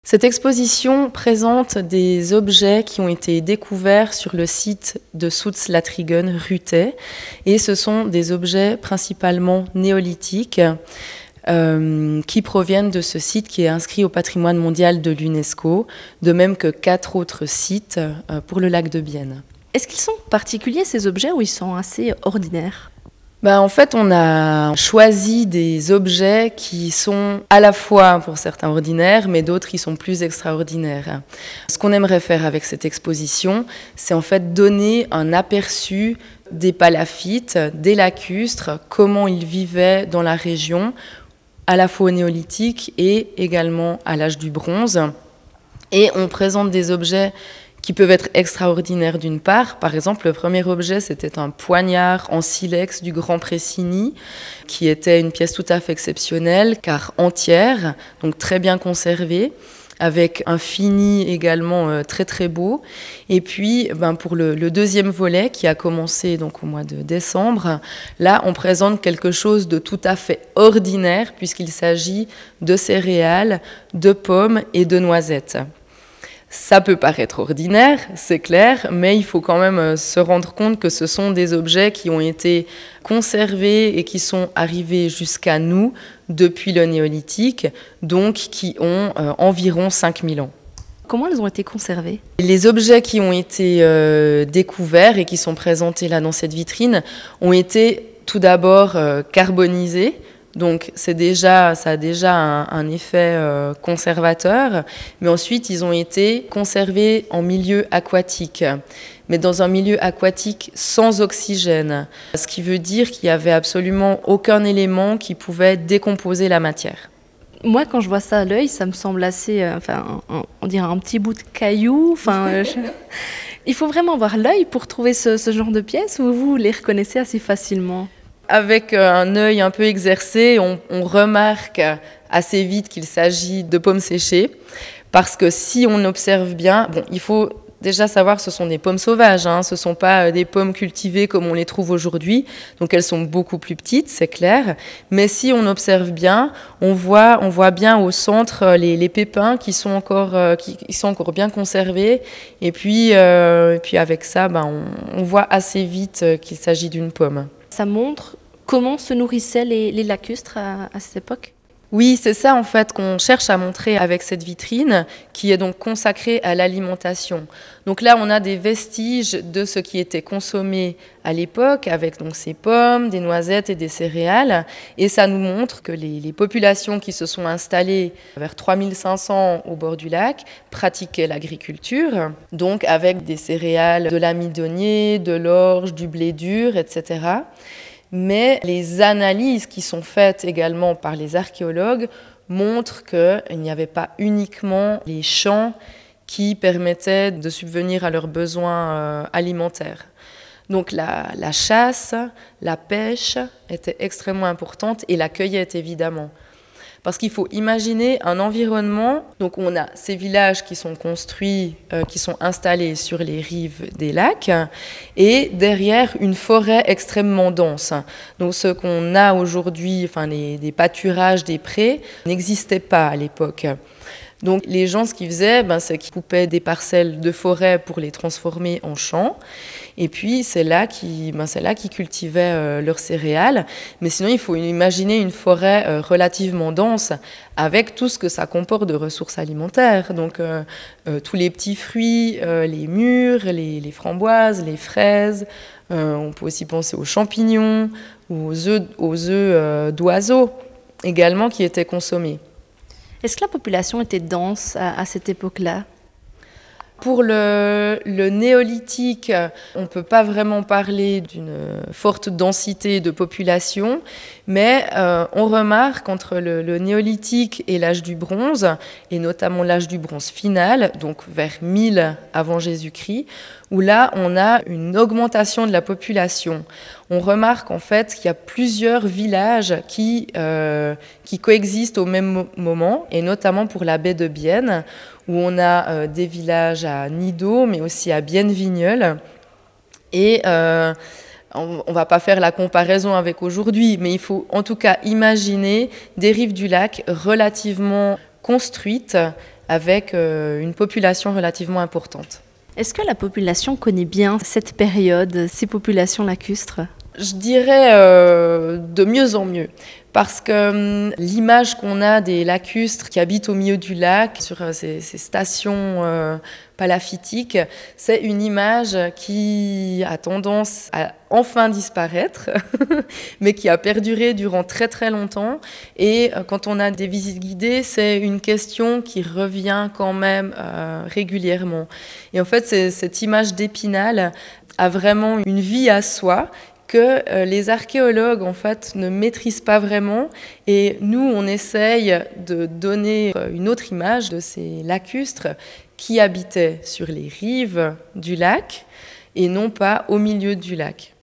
Cette exposition présente des objets qui ont été découverts sur le site de Soets-Latrigun, Ruthet, et ce sont des objets principalement néolithiques qui proviennent de ce site qui est inscrit au patrimoine mondial de l'UNESCO, de même que 4 autres sites pour le lac de Bienne. Est-ce qu'ils sont particuliers ces objets ou ils sont assez ordinaires ? En fait, on a choisi des objets qui sont à la fois, pour certains, ordinaires, mais d'autres qui sont plus extraordinaires. Ce qu'on aimerait faire avec cette exposition, c'est en fait donner un aperçu des palafistes, des lacustres, comment ils vivaient dans la région, à la fois au néolithique et également à l'âge du bronze. Et on présente des objets qui peuvent être extraordinaires d'une part. Par exemple, le premier objet, c'était un poignard en silex du Grand Pressigny, qui était une pièce tout à fait exceptionnelle, car entière, donc très bien conservée, avec un fini également très très beau. Et puis, pour le deuxième volet, qui a commencé donc au mois de décembre, là, on présente quelque chose de tout à fait ordinaire, puisqu'il s'agit de céréales, de pommes et de noisettes. Ça peut paraître ordinaire, c'est clair, mais il faut quand même se rendre compte que ce sont des objets qui ont été conservés et qui sont arrivés jusqu'à nous depuis le néolithique, donc qui ont environ 5000 ans. Comment elles ont été conservées ? Les objets qui ont été découverts et qui sont présentés là dans cette vitrine ont été tout d'abord carbonisés. Donc ça a déjà un effet conservateur, mais ensuite ils ont été conservés en milieu aquatique, mais dans un milieu aquatique sans oxygène, ce qui veut dire qu'il n'y avait absolument aucun élément qui pouvait décomposer la matière. Moi, quand je vois ça à l'œil, ça me semble assez, on dirait un petit bout de caillou. Il faut vraiment avoir l'œil pour trouver ce genre de pièces, ou vous les reconnaissez assez facilement ? Avec un œil un peu exercé, on remarque assez vite qu'il s'agit de pommes séchées, parce que si on observe bien, il faut déjà savoir que ce sont des pommes sauvages, ce ne sont pas des pommes cultivées comme on les trouve aujourd'hui, donc elles sont beaucoup plus petites, c'est clair, mais si on observe bien, on voit bien au centre les pépins qui sont encore bien conservés, et puis avec ça, on voit assez vite qu'il s'agit d'une pomme. Ça montre comment se nourrissaient les lacustres à cette époque ? Oui, c'est ça en fait qu'on cherche à montrer avec cette vitrine qui est donc consacrée à l'alimentation. Donc là, on a des vestiges de ce qui était consommé à l'époque avec donc ces pommes, des noisettes et des céréales. Et ça nous montre que les populations qui se sont installées vers 3500 au bord du lac pratiquaient l'agriculture, donc avec des céréales, de l'amidonnier, de l'orge, du blé dur, etc. Mais les analyses qui sont faites également par les archéologues montrent qu'il n'y avait pas uniquement les champs qui permettaient de subvenir à leurs besoins alimentaires. Donc la chasse, la pêche étaient extrêmement importantes et la cueillette évidemment. Parce qu'il faut imaginer un environnement, donc on a ces villages qui sont construits, qui sont installés sur les rives des lacs, et derrière une forêt extrêmement dense. Donc ce qu'on a aujourd'hui, des pâturages, des prés, n'existaient pas à l'époque. Donc les gens, ce qu'ils faisaient, c'est qu'ils coupaient des parcelles de forêt pour les transformer en champs. Et puis c'est là qu'ils cultivaient leurs céréales. Mais sinon, il faut imaginer une forêt relativement dense avec tout ce que ça comporte de ressources alimentaires. Donc tous les petits fruits, les mûres, les framboises, les fraises. On peut aussi penser aux champignons, aux œufs d'oiseaux également qui étaient consommés. Est-ce que la population était dense à cette époque-là ? Pour le néolithique, on ne peut pas vraiment parler d'une forte densité de population, mais on remarque entre le néolithique et l'âge du bronze, et notamment l'âge du bronze final, donc vers 1000 avant Jésus-Christ, où là, on a une augmentation de la population. On remarque en fait qu'il y a plusieurs villages qui coexistent au même moment, et notamment pour la baie de Bienne, où on a des villages à Nidau, mais aussi à Bienne-Vigneulles. Et on ne va pas faire la comparaison avec aujourd'hui, mais il faut en tout cas imaginer des rives du lac relativement construites avec une population relativement importante. Est-ce que la population connaît bien cette période, ces populations lacustres? Je dirais de mieux en mieux, parce que l'image qu'on a des lacustres qui habitent au milieu du lac, sur ces stations palafitiques, c'est une image qui a tendance à enfin disparaître, mais qui a perduré durant très très longtemps. Et quand on a des visites guidées, c'est une question qui revient quand même régulièrement. Et en fait, cette image d'Épinal a vraiment une vie à soi, que les archéologues en fait ne maîtrisent pas vraiment, et nous on essaye de donner une autre image de ces lacustres qui habitaient sur les rives du lac et non pas au milieu du lac.